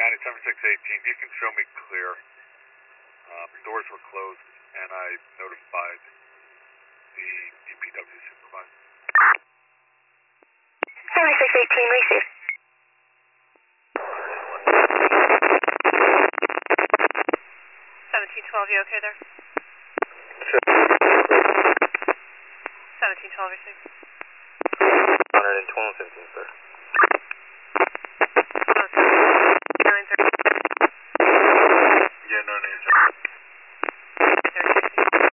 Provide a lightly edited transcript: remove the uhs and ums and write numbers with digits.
7618, you can show me clear. Doors were closed, and I notified the DPW supervisor. 7618, receive. 1712, you okay there? 1712, receive. 112, 1530.